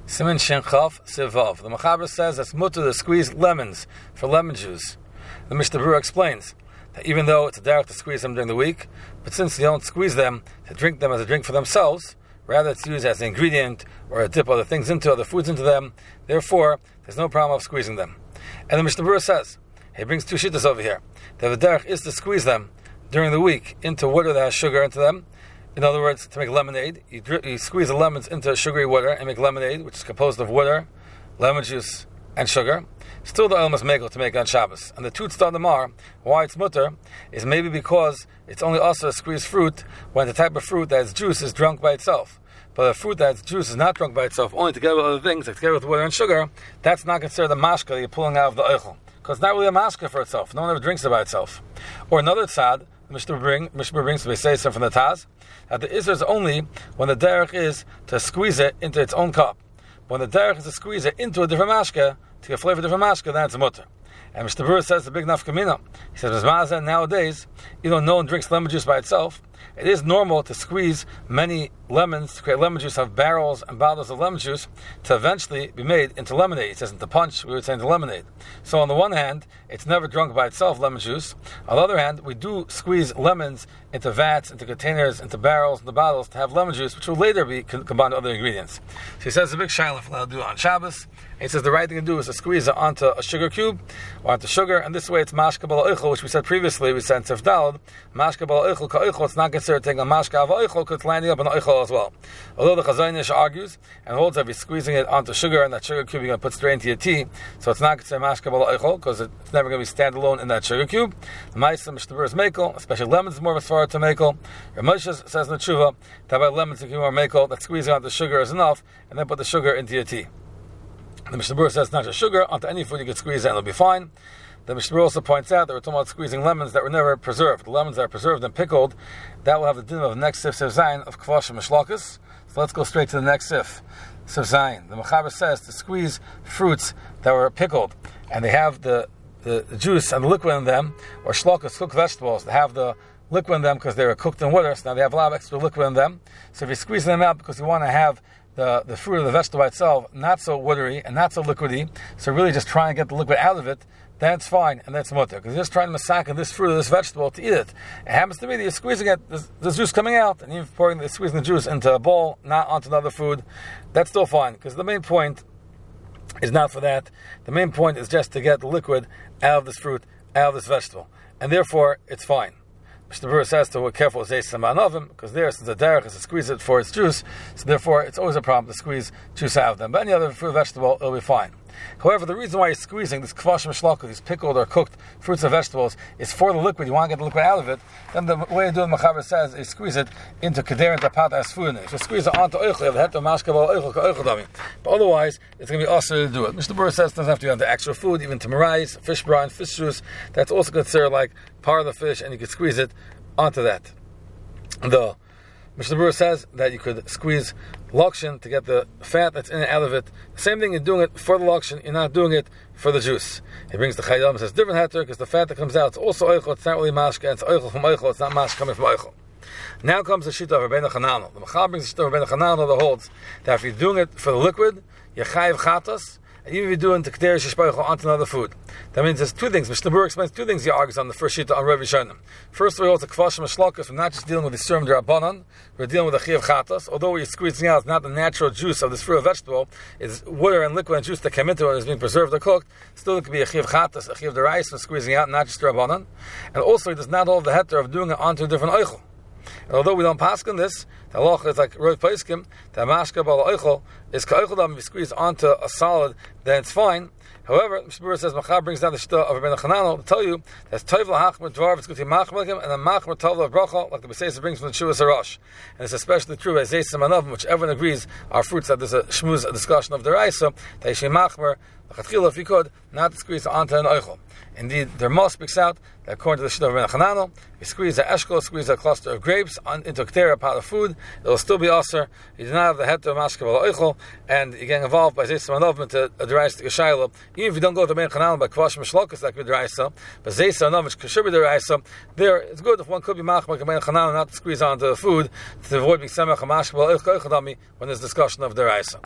Siman Shin Chaf Sivav. The Mechaber says that's mutter to squeeze lemons for lemon juice. The Mishnah Berurah explains that even though it's a derech to squeeze them during the week, but since you don't squeeze them to drink them as a drink for themselves, rather it's used as an ingredient or a dip other things into, other foods into them, therefore there's no problem of squeezing them. And the Mishnah Berurah says, he brings two shittas over here, that the derech is to squeeze them during the week into water that has sugar into them. In other words, to make lemonade, you squeeze the lemons into sugary water and make lemonade, which is composed of water, lemon juice, and sugar. Still the oil must make to make on Shabbos. And the Tutz Damar, why it's mutter, is maybe because it's only also a squeezed fruit when the type of fruit that has juice is drunk by itself. But a fruit that has juice is not drunk by itself, only together with other things, like together with water and sugar, that's not considered a mashka that you're pulling out of the oichel. Because it's not really a mashka for itself. No one ever drinks it by itself. Or another tzad, Mishnah brings to say from the Taz, that the Isra is only when the derech is to squeeze it into its own cup. When the derech is to squeeze it into a different mashka, to get flavor of a different mashka, then it's a mutter. And Mishnah Berurah says the big nafkamina. He says, nowadays, no one drinks lemon juice by itself. It is normal to squeeze many lemons, to create lemon juice, have barrels and bottles of lemon juice, to eventually be made into lemonade. It says into punch, we would say into lemonade. So on the one hand, it's never drunk by itself, lemon juice. On the other hand, we do squeeze lemons into vats, into containers, into barrels, into bottles, to have lemon juice, which will later be combined with other ingredients. So he says the big shaila for allowed to do it on Shabbos. And he says the right thing to do is to squeeze it onto a sugar cube, or onto sugar, and this way it's mashka bala oichel, which we said previously, we said in Sif Daled, mashka bala oichel ka oichel, it's not considered taking a mashka of oichel, because it's landing up in oichel as well. Although the Chazon Ish argues, and holds that if you're squeezing it onto sugar, and that sugar cube you're going to put straight into your tea, so it's not considered mashka bala oichel, because it's never going to be standalone in that sugar cube. The Ma'aseh Mishnah Berurah is mekel, especially lemons is more of a svara to mekel. Ramosha says in the Tshuva, that by lemons you can more mekel, that squeezing onto sugar is enough, and then put the sugar into your tea. The Mishnah Berurah says not just sugar, onto any food you can squeeze it and it'll be fine. The Mishnah Berurah also points out that we're talking about squeezing lemons that were never preserved. The lemons that are preserved and pickled, that will have the din of the next sif zayin of kvash and mishlakas. So let's go straight to the next sif zayin. The Mechaber says to squeeze fruits that were pickled and they have the juice and the liquid in them, or shlakas, cooked vegetables, they have the liquid in them because they were cooked in water, so now they have a lot of extra liquid in them. So if you're squeezing them out because you want to have the fruit of the vegetable by itself not so watery and not so liquidy, so really just trying to get the liquid out of it, that's fine, and that's mutter. Because you're just trying to massacre this fruit of this vegetable to eat it. It happens to be that you're squeezing it, there's juice coming out, and you're squeezing the juice into a bowl, not onto another food. That's still fine, because the main point is not for that. The main point is just to get the liquid out of this fruit, out of this vegetable. And therefore, it's fine. Mishnah Berurah says to be careful with Zeis Samanovim, because there, since the derech is to squeeze it for its juice, so therefore it's always a problem to squeeze juice out of them. But any other fruit or vegetable, it'll be fine. However, the reason why you're squeezing this kvash mishlaka, these pickled or cooked fruits or vegetables, is for the liquid. You want to get the liquid out of it. Then the way to do it, Mechaber says, is squeeze it into keder and tapat as food. If you squeeze it onto oichel, you have the mashka bal oichel ka oichel dami. But otherwise, it's going to be also to do it. Mishnah Berurah says it doesn't have to be onto actual food, even to marais, fish brine, fish juice. That's also considered like part of the fish, and you can squeeze it onto that. The Mishnah Berurah says that you could squeeze lokshin to get the fat that's in and out of it. The same thing, you're doing it for the lokshin, you're not doing it for the juice. He brings the Chayyim and says different heter, because the fat that comes out, it's also oichel, it's not really mashka, it's oichel from oichel, it's not mashka coming from oichel. Now comes the shita of Rabbeinu Chananel. The Mechaber brings the shita of Rabbeinu Chananel that holds that if you're doing it for the liquid, you're chayiv chatas, and even if you're doing tekder sheshpeichel onto another food. That means there's two things. Mishnah Berurah explains two things he argues on the first shita on Rav Yishonim. First of all, it's a kvash mishlakas. We're not just dealing with the serum d'Rabbanan, we're dealing with a chiyav chatas. Although what you're squeezing out is not the natural juice of this fruit or vegetable, it's water and liquid and juice that came into it and is being preserved or cooked, still it could be a chiyav chatas, a chiyav d'rais for squeezing out, not just d'Rabbanan. And also, it does not hold the heter of doing it onto a different oichel. And although we don't paskin this, the halacha is like Rav Paiskim, that mashka bal oichel is ka'oichel dam. If you squeeze onto a solid, then it's fine. However, Mishnah Berurah says Mechaber brings down the shita of Rabbeinu Chananel to tell you that's toiv lahachmer dvar. It's good to machmer him, and then machmer tov bracha, like the Beseisa brings from the Chuvas Harash. And it's especially true as Zeis Samanovim, which everyone agrees are fruits that there's a shmuz, a discussion of the Raisa, that you should machmer if you could, not to squeeze onto an oichel. Indeed, the Rama speaks out that according to the shita of Rabbeinu Chananel, you squeeze an eshkol, squeeze a cluster of grapes into a ketera, pot of food, it will still be aser. You do not have the heter of mashka b'al oichel, and you're getting involved by Zeis Samanovim to a derais to Geshayla. Even if you don't go to Rabbeinu Chananel by kvash mishlokas, that could be deraisa, but Zeis Samanovim, which should be deraisa, there it's good if one could be machmer like Rabbeinu Chananel, not to squeeze onto the food to avoid being semach mashka b'al oichel when there's discussion of deraisa.